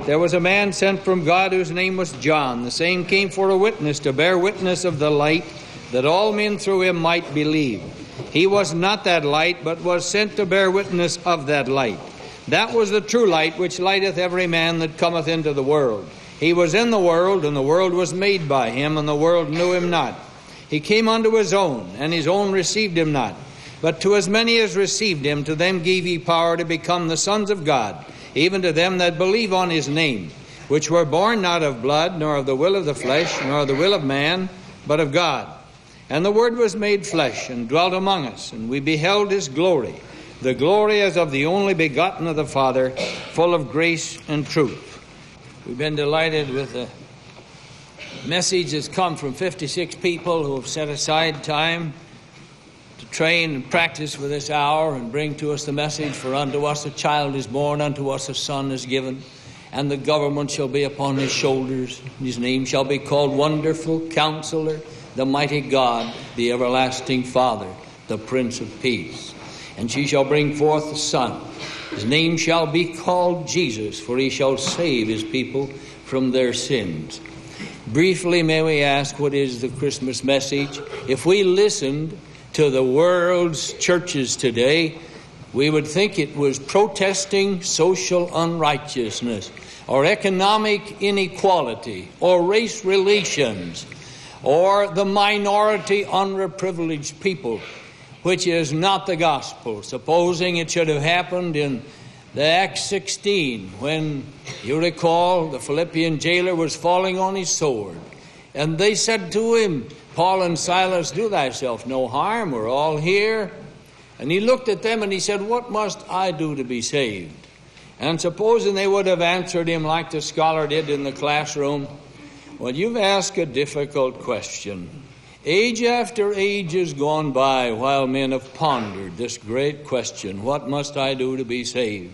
There was a man sent from God whose name was John. The same came for a witness, to bear witness of the light, that all men through him might believe. He was not that light, but was sent to bear witness of that light. That was the true light, which lighteth every man that cometh into the world. He was in the world, and the world was made by him, and the world knew him not. He came unto his own, and his own received him not. But to as many as received him, to them gave he power to become the sons of God, even to them that believe on his name, which were born not of blood, nor of the will of the flesh, nor of the will of man, but of God. And the Word was made flesh, and dwelt among us, and we beheld his glory, the glory as of the only begotten of the Father, full of grace and truth. We've been delighted with the message that's come from 56 people who have set aside time to train and practice for this hour and bring to us the message, for unto us a child is born, unto us a son is given, and the government shall be upon his shoulders. His name shall be called Wonderful Counselor, the Mighty God, the Everlasting Father, the Prince of Peace. And she shall bring forth a son. His name shall be called Jesus, for he shall save his people from their sins. Briefly, may we ask, what is the Christmas message? If we listened to the world's churches today, we would think it was protesting social unrighteousness, or economic inequality, or race relations, or the minority underprivileged people, which is not the gospel. Supposing it should have happened in the Acts 16, when, you recall, the Philippian jailer was falling on his sword. And they said to him, Paul and Silas, do thyself no harm, we're all here. And he looked at them and he said, what must I do to be saved? And supposing they would have answered him like the scholar did in the classroom, well, you've asked a difficult question. Age after age has gone by while men have pondered this great question, what must I do to be saved?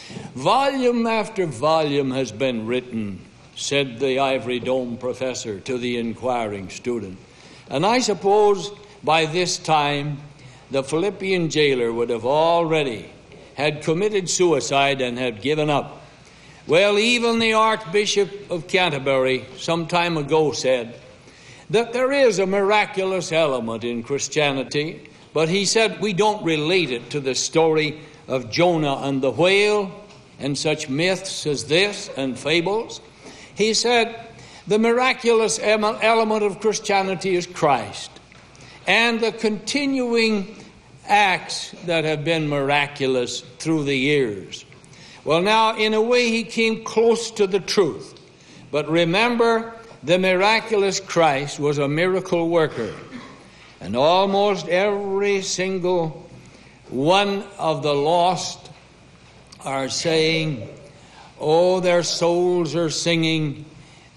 Volume after volume has been written, said the Ivory Dome professor to the inquiring student. And I suppose by this time the Philippian jailer would have already had committed suicide and had given up. Well, even the Archbishop of Canterbury some time ago said that there is a miraculous element in Christianity, but he said we don't relate it to the story of Jonah and the whale and such myths as this and fables. He said the miraculous element of Christianity is Christ and the continuing acts that have been miraculous through the years. Well, now, in a way, he came close to the truth. But remember, the miraculous Christ was a miracle worker. And almost every single one of the lost are saying, oh, their souls are singing,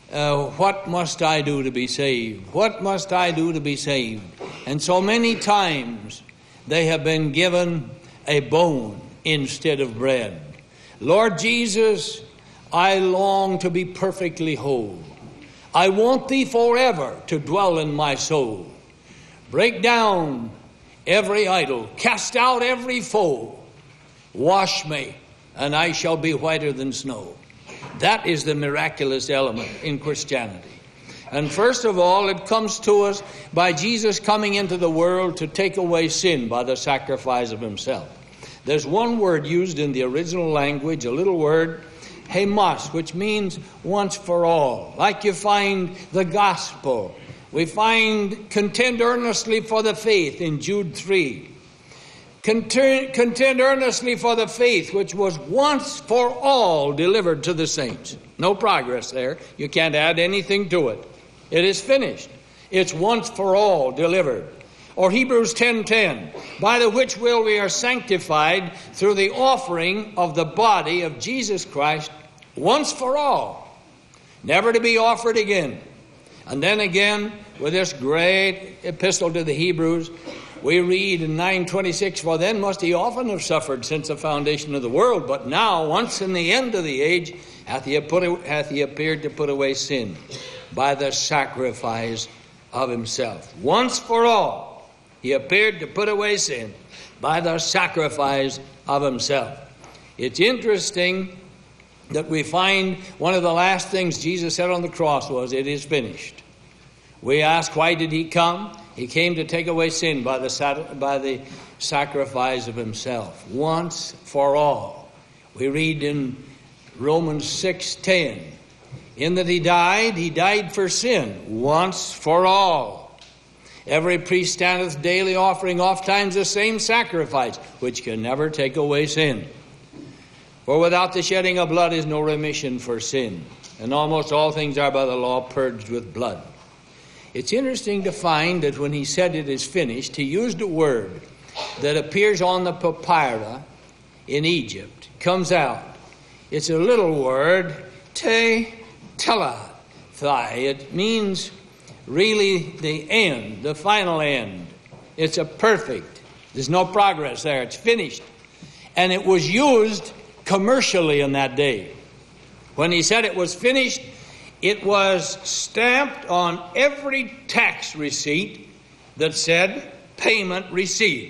what must I do to be saved? What must I do to be saved? And so many times they have been given a bone instead of bread. Lord Jesus, I long to be perfectly whole. I want thee forever to dwell in my soul. Break down every idol, cast out every foe. Wash me, and I shall be whiter than snow. That is the miraculous element in Christianity. And first of all, it comes to us by Jesus coming into the world to take away sin by the sacrifice of himself. There's one word used in the original language, a little word, hemos, which means once for all. Like you find the gospel. We find contend earnestly for the faith in Jude 3. Contend earnestly for the faith which was once for all delivered to the saints. No progress there. You can't add anything to it. It is finished. It's once for all delivered. Or Hebrews 10:10, by the which will we are sanctified through the offering of the body of Jesus Christ once for all, never to be offered again. And then again, with this great epistle to the Hebrews, we read in 9:26, for then must he often have suffered since the foundation of the world, but now, once in the end of the age, hath he appeared to put away sin by the sacrifice of himself. Once for all, he appeared to put away sin by the sacrifice of himself. It's interesting that we find one of the last things Jesus said on the cross was, "It is finished." We ask, why did he come? He came to take away sin by the sacrifice of himself, once for all. We read in Romans 6:10, in that he died for sin, once for all. Every priest standeth daily offering oft times the same sacrifice, which can never take away sin. For without the shedding of blood is no remission for sin, and almost all things are by the law purged with blood. It's interesting to find that when he said it is finished, he used a word that appears on the papyri in Egypt, comes out. It's a little word, telephai. It means really the end, the final end. It's a perfect. There's no progress there. It's finished. And it was used commercially in that day. When he said it was finished, it was stamped on every tax receipt that said payment received.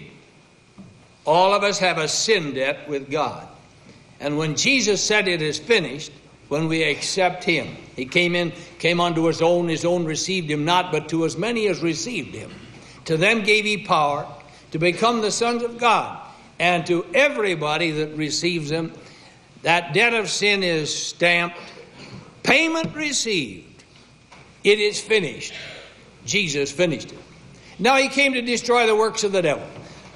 All of us have a sin debt with God. And when Jesus said it is finished, when we accept him, he came unto his own received him not, but to as many as received him, to them gave he power to become the sons of God. And to everybody that receives him, that debt of sin is stamped, payment received. It is finished. Jesus finished it. Now he came to destroy the works of the devil.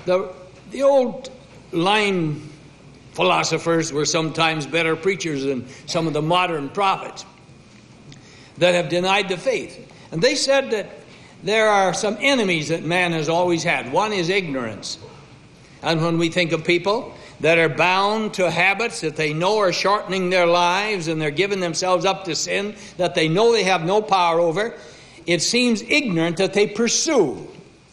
The old line philosophers were sometimes better preachers than some of the modern prophets that have denied the faith. And they said that there are some enemies that man has always had. One is ignorance. And when we think of people that are bound to habits that they know are shortening their lives, and they're giving themselves up to sin that they know they have no power over, it seems ignorant that they pursue,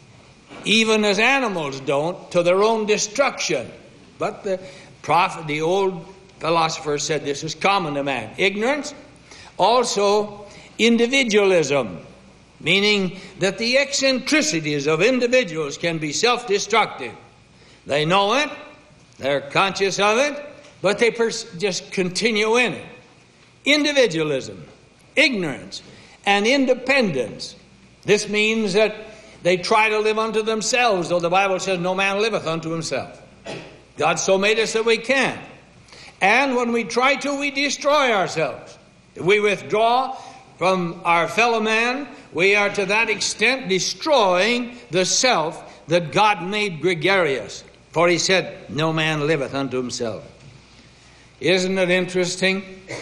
even as animals don't, to their own destruction. But the old philosopher said this is common to man. Ignorance. Also, individualism, meaning that the eccentricities of individuals can be self-destructive. They know it, they're conscious of it, but they just continue in it. Individualism, ignorance, and independence. This means that they try to live unto themselves, though the Bible says no man liveth unto himself. God so made us that we can. And when we try to, we destroy ourselves. If we withdraw from our fellow man, we are to that extent destroying the self that God made gregarious. For he said, no man liveth unto himself. Isn't it interesting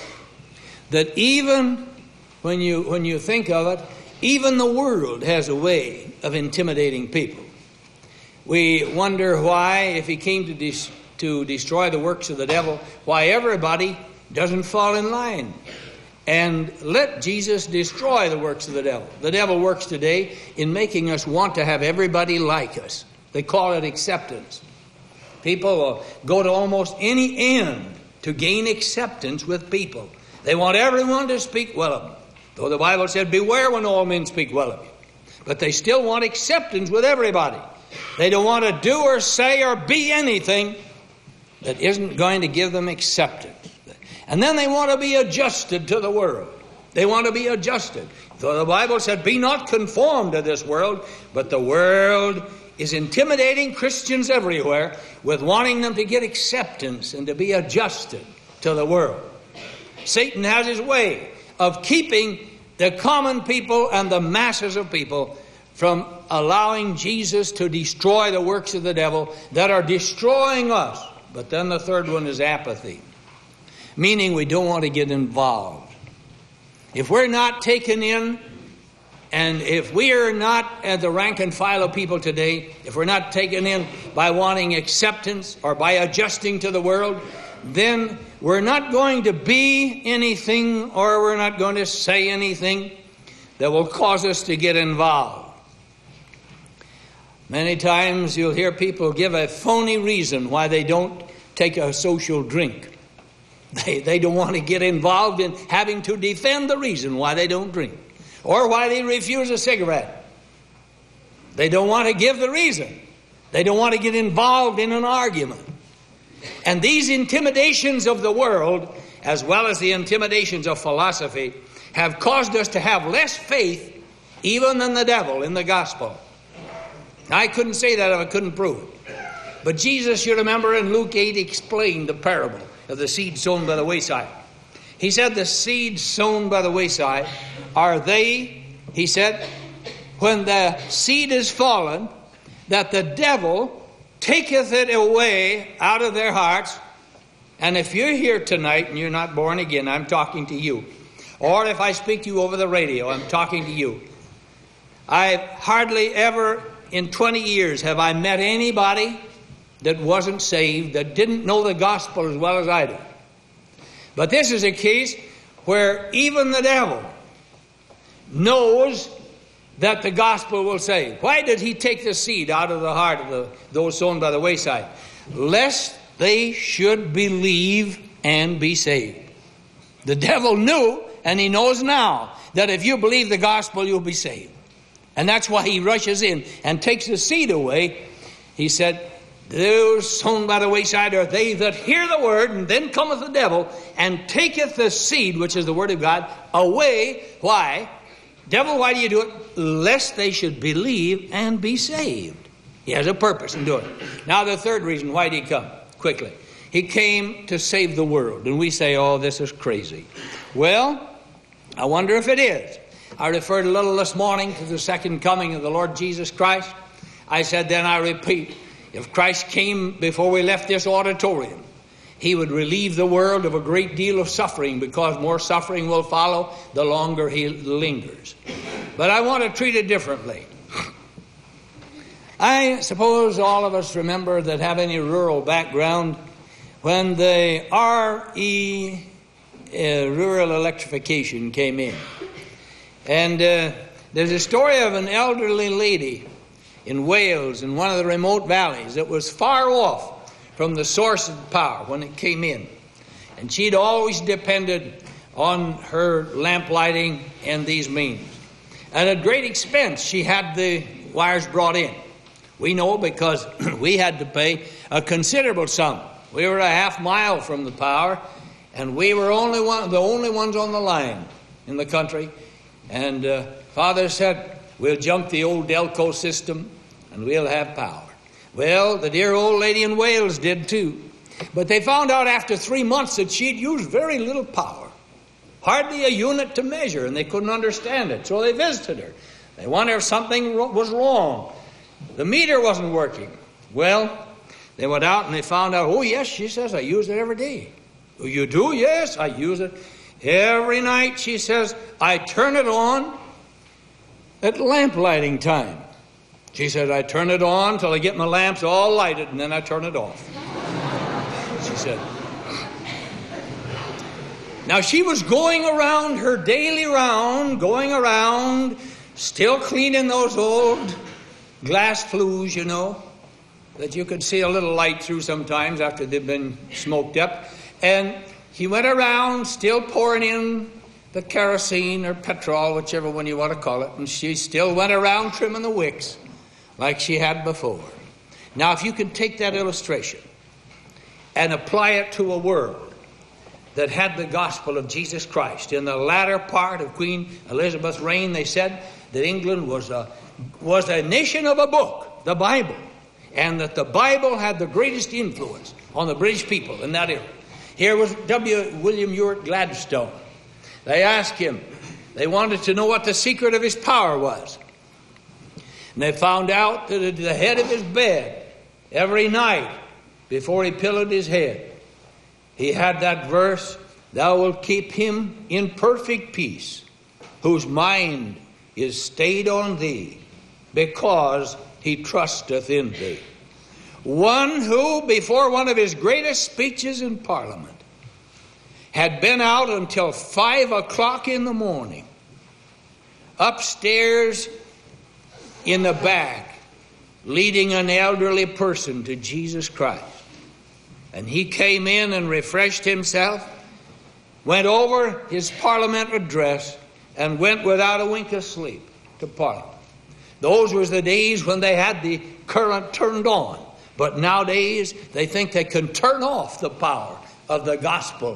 that even when you think of it, even the world has a way of intimidating people. We wonder why, if he came to destroy the works of the devil, why everybody doesn't fall in line and let Jesus destroy the works of the devil. The devil works today in making us want to have everybody like us. They call it acceptance. People will go to almost any end to gain acceptance with people. They want everyone to speak well of them. Though the Bible said, beware when all men speak well of you. But they still want acceptance with everybody. They don't want to do or say or be anything that isn't going to give them acceptance. And then they want to be adjusted to the world. They want to be adjusted. So the Bible said, be not conformed to this world, but the world is intimidating Christians everywhere with wanting them to get acceptance and to be adjusted to the world. Satan has his way of keeping the common people and the masses of people from allowing Jesus to destroy the works of the devil that are destroying us. But then the third one is apathy, meaning we don't want to get involved. If we're not taken in, and if we are not at the rank and file of people today, if we're not taken in by wanting acceptance or by adjusting to the world, then we're not going to be anything, or we're not going to say anything that will cause us to get involved. Many times you'll hear people give a phony reason why they don't take a social drink. They don't want to get involved in having to defend the reason why they don't drink, or why they refuse a cigarette. They don't want to give the reason. They don't want to get involved in an argument. And these intimidations of the world as well as the intimidations of philosophy, have caused us to have less faith even than the devil in the gospel. I couldn't say that if I couldn't prove it. But Jesus, you remember, in Luke 8 explained the parable of the seed sown by the wayside. He said the seed sown by the wayside are they, he said, when the seed is fallen, that the devil taketh it away out of their hearts. And if you're here tonight and you're not born again, I'm talking to you. Or if I speak to you over the radio, I'm talking to you. I've hardly ever in 20 years have I met anybody that wasn't saved, that didn't know the gospel as well as I do. But this is a case where even the devil knows that the gospel will save. Why did he take the seed out of the heart of those sown by the wayside? Lest they should believe and be saved. The devil knew, and he knows now, that if you believe the gospel, you'll be saved. And that's why he rushes in and takes the seed away. He said, those sown by the wayside are they that hear the word, and then cometh the devil, and taketh the seed, which is the word of God, away. Why? Devil, why do you do it? Lest they should believe and be saved. He has a purpose in doing it. Now the third reason, why did he come? Quickly. He came to save the world. And we say, oh, this is crazy. Well, I wonder if it is. I referred a little this morning to the second coming of the Lord Jesus Christ. I said, then I repeat, if Christ came before we left this auditorium, he would relieve the world of a great deal of suffering, because more suffering will follow the longer he lingers. But I want to treat it differently. I suppose all of us remember that have any rural background when the rural electrification came in. And there's a story of an elderly lady in Wales, in one of the remote valleys, that was far off from the source of power when it came in. And she'd always depended on her lamp lighting and these means. And at great expense, she had the wires brought in. We know because we had to pay a considerable sum. We were a half mile from the power, and we were the only ones on the line in the country. And Father said, we'll junk the old Delco system, and we'll have power. Well, the dear old lady in Wales did too. But they found out after 3 months that she'd used very little power. Hardly a unit to measure, and they couldn't understand it. So they visited her. They wondered if something was wrong. The meter wasn't working. Well, they went out and they found out, oh yes, she says, I use it every day. Oh, you do? Yes, I use it every night. She says, I turn it on at lamp lighting time. She said, I turn it on till I get my lamps all lighted, and then I turn it off. She said. Now she was going around her daily round, still cleaning those old glass flues, you know, that you could see a little light through sometimes after they've been smoked up. And he went around still pouring in the kerosene or petrol, whichever one you want to call it, and she still went around trimming the wicks like she had before. Now, if you could take that illustration and apply it to a world that had the gospel of Jesus Christ. In the latter part of Queen Elizabeth's reign, they said that England was a nation of a book, the Bible, and that the Bible had the greatest influence on the British people in that era. Here was William Ewart Gladstone. They asked him, they wanted to know what the secret of his power was. And they found out that at the head of his bed, every night before he pillowed his head, he had that verse, thou wilt keep him in perfect peace, whose mind is stayed on thee, because he trusteth in thee. One who, before one of his greatest speeches in Parliament, had been out until 5 o'clock in the morning, upstairs in the back, leading an elderly person to Jesus Christ. And he came in and refreshed himself, went over his Parliament address, and went without a wink of sleep to Parliament. Those were the days when they had the current turned on. But nowadays, they think they can turn off the power of the gospel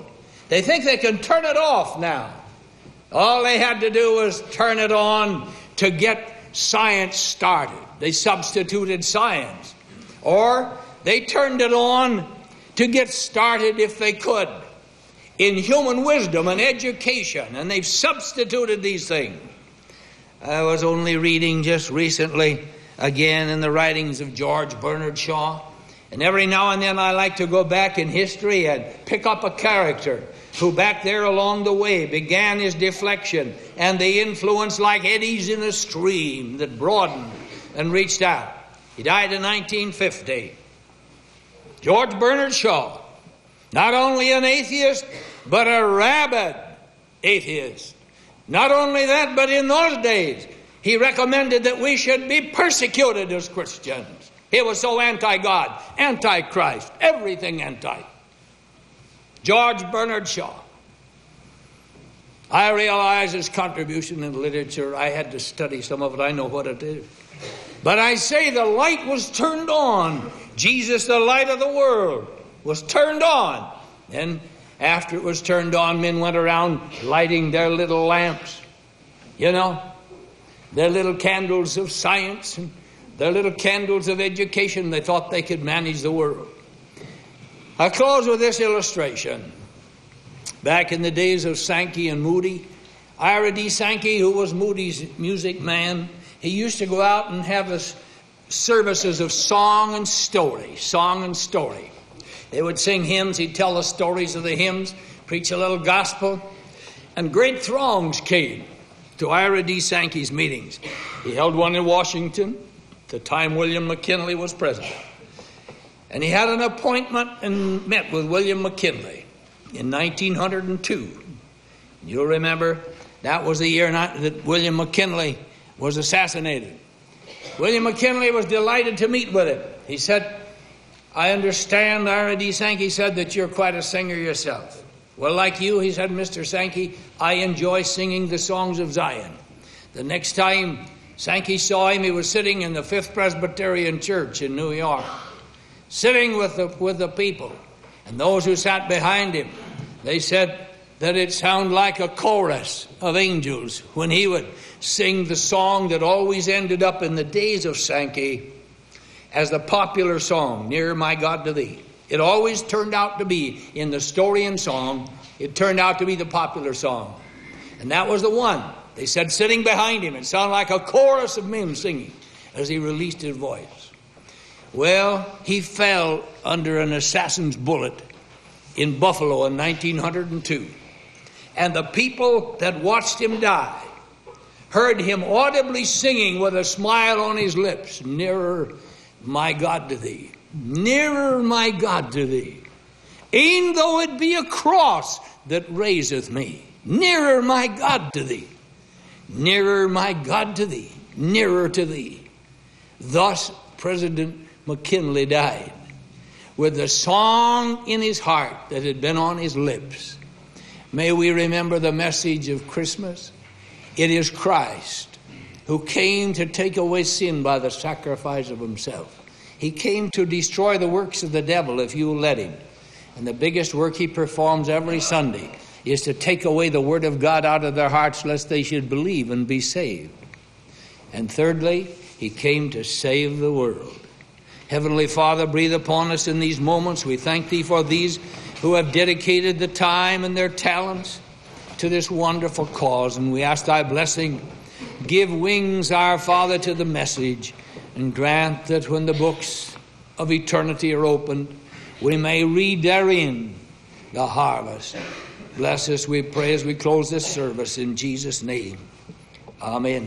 They think they can turn it off now. All they had to do was turn it on to get science started. They substituted science. Or they turned it on to get started, if they could, in human wisdom and education. And they've substituted these things. I was only reading just recently, again, in the writings of George Bernard Shaw. And every now and then I like to go back in history and pick up a character who back there along the way began his deflection and the influence like eddies in a stream that broadened and reached out. He died in 1950. George Bernard Shaw, not only an atheist, but a rabid atheist. Not only that, but in those days, he recommended that we should be persecuted as Christians. He was so anti-God, anti-Christ, everything anti. George Bernard Shaw. I realize his contribution in literature. I had to study some of it. I know what it is. But I say the light was turned on. Jesus, the light of the world, was turned on. And after it was turned on, men went around lighting their little lamps. You know, their little candles of science and their little candles of education. They thought they could manage the world. I'll close with this illustration. Back in the days of Sankey and Moody, Ira D. Sankey, who was Moody's music man, he used to go out and have his services of song and story. They would sing hymns. He'd tell the stories of the hymns, preach a little gospel. And great throngs came to Ira D. Sankey's meetings. He held one in Washington at the time William McKinley was president. And he had an appointment and met with William McKinley in 1902. You'll remember that was the year that William McKinley was assassinated. William McKinley was delighted to meet with him. He said, I understand, Ira D. Sankey said, that you're quite a singer yourself. Well, like you, he said, Mr. Sankey, I enjoy singing the songs of Zion. The next time Sankey saw him, he was sitting in the Fifth Presbyterian Church in New York, sitting with the people. And those who sat behind him, they said that it sounded like a chorus of angels when he would sing the song that always ended up in the days of Sankey as the popular song, Nearer My God to Thee. It always turned out to be, in the story and song, it turned out to be the popular song. And that was the one. They said sitting behind him, it sounded like a chorus of men singing as he released his voice. Well, he fell under an assassin's bullet in Buffalo in 1902. And the people that watched him die heard him audibly singing with a smile on his lips, Nearer my God to Thee. Nearer my God to Thee. E'en though it be a cross that raiseth me. Nearer my God to Thee. Nearer my God to Thee. Nearer to Thee. Thus President McKinley died with the song in his heart that had been on his lips. May we remember the message of Christmas. It is Christ who came to take away sin by the sacrifice of himself. He came to destroy the works of the devil if you will let him. And the biggest work he performs every Sunday is to take away the word of God out of their hearts lest they should believe and be saved. And thirdly, he came to save the world. Heavenly Father, breathe upon us in these moments. We thank Thee for these who have dedicated the time and their talents to this wonderful cause. And we ask Thy blessing. Give wings, our Father, to the message, and grant that when the books of eternity are opened, we may read therein the harvest. Bless us, we pray, as we close this service in Jesus' name. Amen.